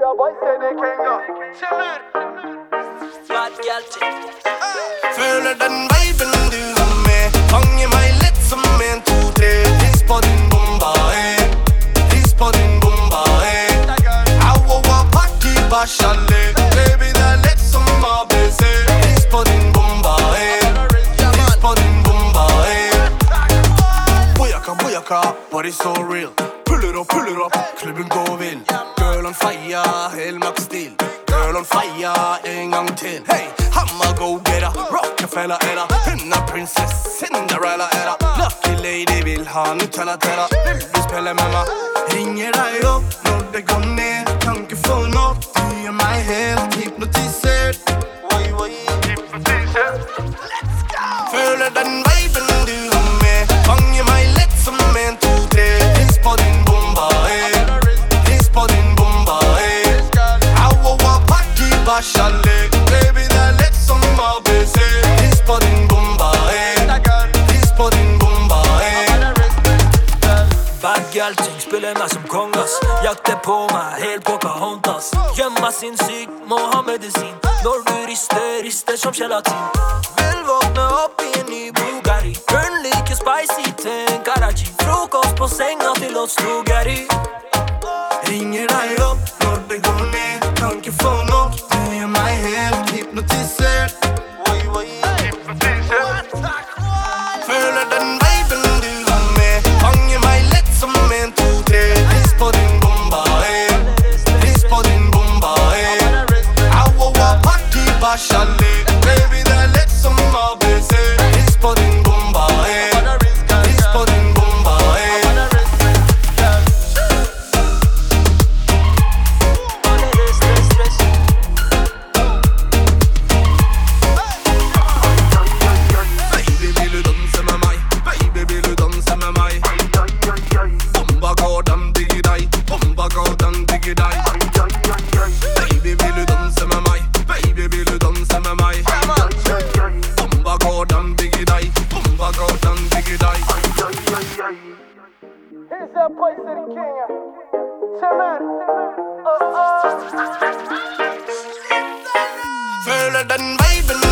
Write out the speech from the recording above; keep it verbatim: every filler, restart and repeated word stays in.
your boy say they can go. Chiller. Bad girl ting. Føler den viben du har med. Fanger meg lett som en, to, tre. Hiss på din bomba, eh. Hiss på din bomba, eh. Au, au, au, party, bashalle. Baby, det er lett som A B C. Hiss på din bomba, eh. Hiss på din bomba, eh. Boyaka, boyaka, body so real. Puller opp, puller opp, klubben går vill. Girl on fire, hel maks stil. Girl on fire, en gang til. Hey, hammer go getter, Rockefeller er da. Hun er princess, Cinderella er da. Lucky lady vil ha Nutella til da. Vil du spille med meg? Ringer deg opp når det går ned. Kan ikke få nok, du gjør meg helt hypnotisert. Oi, oi, hypnotisert. Let's go! Føler den viben du har med. Fanger meg lett som en, to, tre. Hiss på din bomba, eh. Hiss på din bomba, eh. Au, au, au, party, bashalle. Baby, det er lett som A B C. Hiss på din bomba, eh. Hiss på din bomba, eh. Bad girl ting, spiller meg som kongas. Jakter på meg, helt på Pocahontas. Gjør meg sinnssyk, må ha medisin. Når du rister, rister som gelatin. Vil våkne opp i en ny Bugatti. Hun liker spicy til en Karachi. Frokost på senga til oss to Gary. Ringer deg opp når det går ned. Kan ikke få nok, du gjør meg helt hypnotisert. Oi, oi, hypnotisert. Føler den viben du har med. Fanger meg lett som en, to, tre. Hiss på din bomba, eh. Hiss på din bomba, eh. Au, au, au, party, bashalle. Baby, det er lett som A B C. Hiss på din bomba, eh. Hiss på din bomba, eh. Baby, vil du danse med meg? Baby, vil du danse med meg? Bomba går, den digger deg. Bomba går, den digger deg. Baby, vil du danse med meg? Baby, vil du danse med meg? Bomba går, den digger deg. Bomba går, den digger deg. Here's that boy say the king. Chiller. Uh, uh. Føler den viben